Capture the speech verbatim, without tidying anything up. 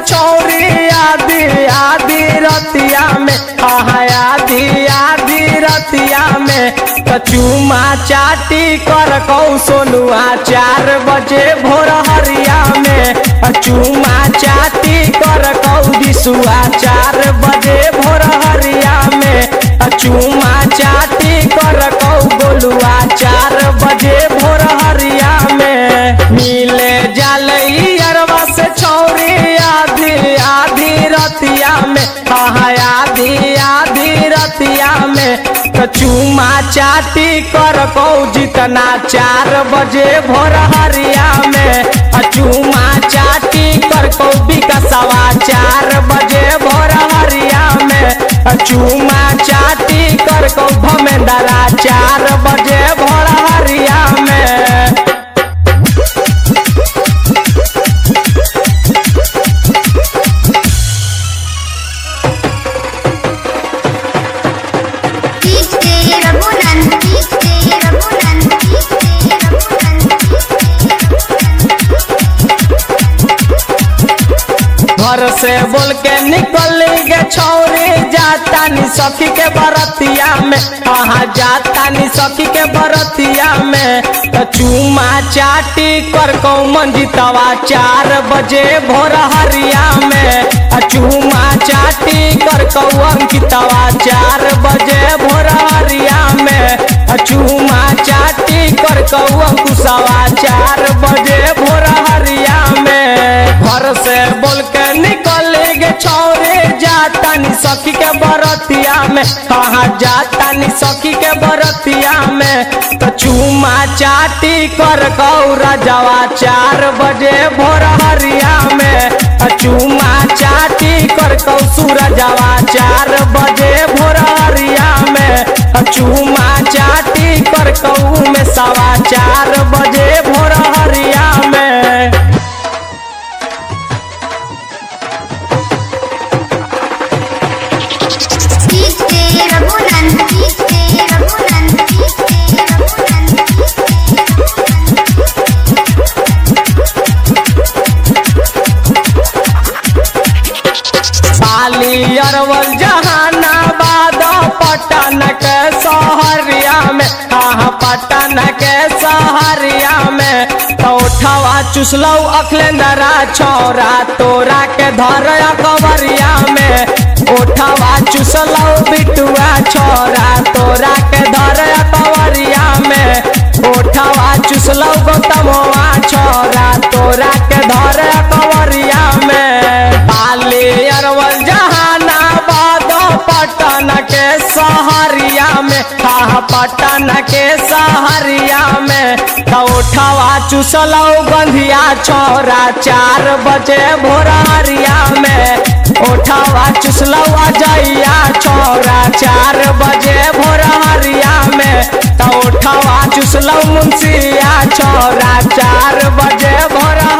छौरी आदि आदि रतिया में हाँ आदि आदि रतिया में चूमा चाटी कर कौ सोनुआ चार बजे भोर हरिया में चूमा चाटी कर कौ दिसुआ चार बजे भोर हरिया में चूमा चाटी कर कौ गोलुआ चार बजे भोर हरिया में मिले जालई अरवा से छौरी आधी आधी रतिया में हाँ आधी आधी रतिया में चूमा चाटी कर कौ जितना चार बजे भोर हरिया में चूमा चाटी कर कौ विकसवा चार बजे भोर हरिया में चूमा चाटी कर कौ भमेंदरा चार बजे भोर हरिया में घर से बोल के निकल गे छौरी जाता नी सखी के बरतिया में हाँ जाता नी सखी के बरतिया में तो चूमा चाटी कर कौ मंजितवा चार बजे भोर हरिया में चूमा चाटी कर कौ अंकितवा चार बजे भोर हरिया में चूमा चाटी कर कौ अंकुशवा चार बजे भोर हरिया में घर से बोल के निकल गे छौरी जाता नी सखी के बरतिया में हाँ जाता नी सखी के बरतिया में तो चूमा चाटी कर कौ राजवा चार बजे भोर हरिया में चूमा चाटी कर कौ सूरजवा चार बजे भोर हरिया में चूमा चाटी कर कौ में सवा चार बजे भोर हरिया में अरवल जहानाबाद पटन के सहरिया में हाँ पटन के सहरिया में तो उठवा चुसलौ अखलेंदरा छौरा तोरा के धर कवरिया में उठवा चुसलौ बिटुआ छौरा तोरा के धर कवरिया में उठवा चुसलौ गौतमवा छौरा तोरा के धर कवरिया में पाली अरवल जहानाबाद पटन के सहरिया में हाँ पटन के सहरिया में तो उठवा चुसलौ गंधिया छौरा चार बजे भोर हरिया में उठवा चुसलौ अजैया छौरा चार बजे भोर हरिया में तो उठवा चुसलौ मुंशिया छौरा चार बजे भोर